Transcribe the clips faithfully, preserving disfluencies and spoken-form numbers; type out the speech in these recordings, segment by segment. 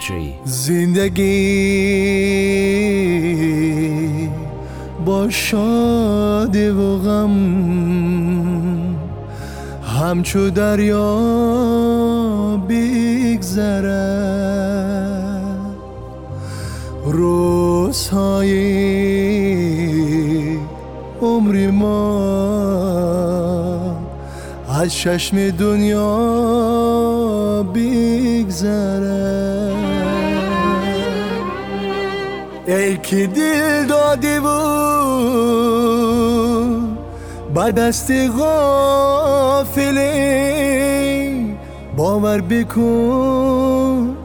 زندگی با شادی و غم همچو دریا بگذره، روزهای عمر ما از چشم دنیا بگذره. ای که دل دادی بود با دست غافلی، باور بکن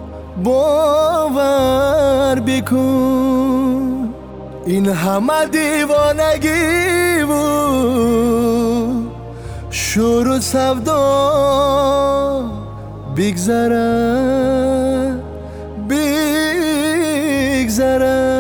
باور بکن این همه دیوانگی بود، شور و سودا بگذره بگذره.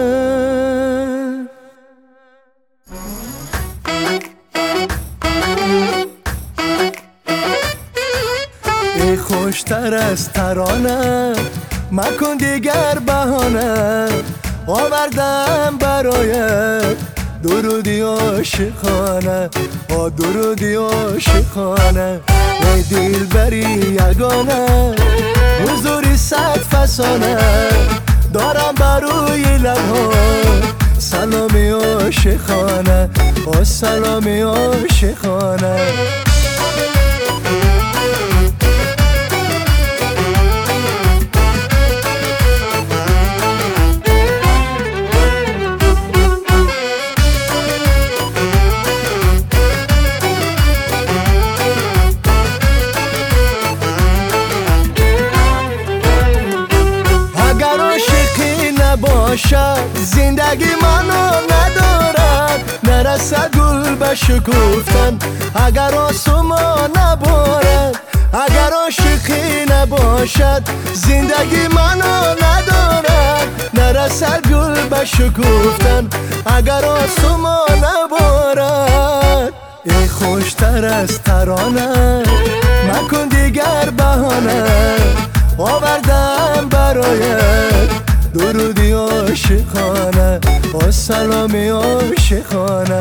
ای خوشتر از ترانه مکن دیگر بهانه، آوردم برایت درودی عاشقانه، آ درودی عاشقانه. ای دلبری یگانه حضوری صد فسانه، دارم بروی لبها سلامی عاشقانه، آ سلامی عاشقانه. باشد زندگی منو ندارد، نرسد گل به شکفتن اگر آسمان نبارد. اگر عاشقی نباشد زندگی منو ندارد، نرسد گل به شکفتن اگر آسمان نبارد. ای خوشتر از ترانه مکن دیگر بهانه، آوردم برایت درودی عاشقانه، با سلامی عاشقانه.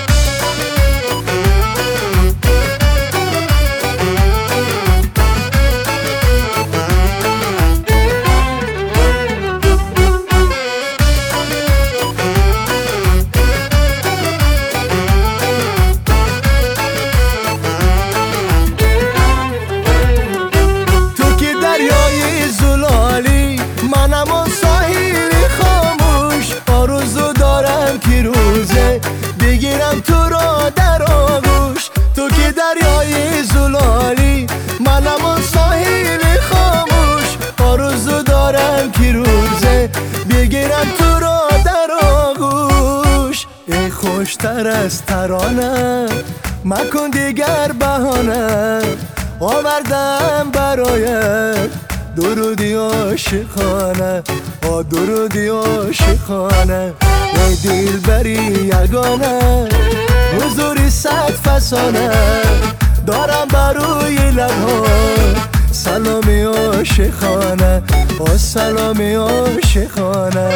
تو که دریای زلالی منم و ساحلی خاموش، آرزو دارم که روزه بگیرم تو را در آغوش. تو که دریای زلالی منم و ساحلی خاموش، آرزو دارم که روزه بگیرم تو را در آغوش. ای خوشتر از ترانه مکن دیگر بهانه، آوردم برایت درودی عاشقانه، آ درودی عاشقانه. ای دلبری یگانه حضوری صد فسانه، دارم بروی لبها سلامی عاشقانه، آ سلامی عاشقانه.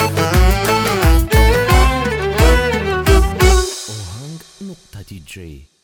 دی جی